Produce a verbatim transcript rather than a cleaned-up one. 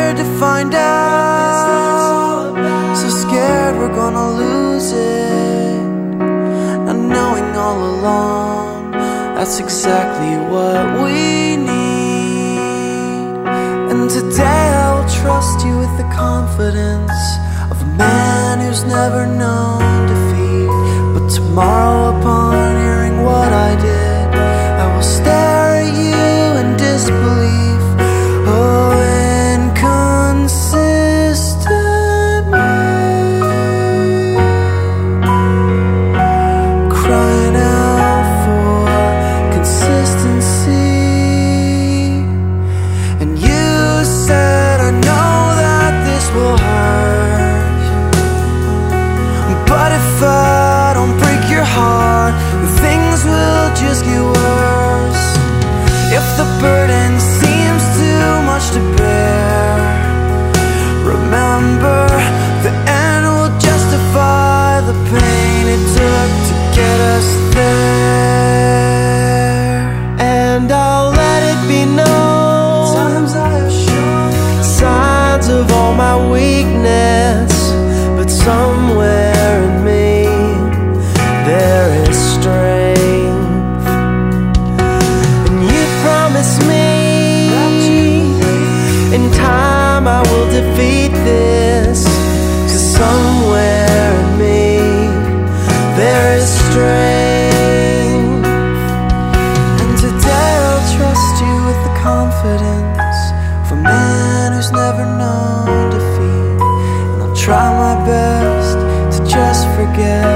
scared to find out, so scared we're gonna lose it. Not knowing all along, that's exactly what we need. And today I'll trust you with the confidence of a man who's never known defeat. But tomorrow, upon hearing what I did, I will stare at you in disbelief. Oh, inconsistent me, crying out for consistency. And you said, I know that this will hurt, but if I don't break your heart, things will just get worse. If the burden seems too much to bear, remember, the end will justify the pain it took to get us there. And I'll let it be known, times I have shown signs of all my weakness, but somewhere in me there is strength. And you promised me in time I will defeat this, 'cause somewhere in me there is strength. And today I'll trust you with the confidence of a man who's never known defeat. And I'll try my best to just forget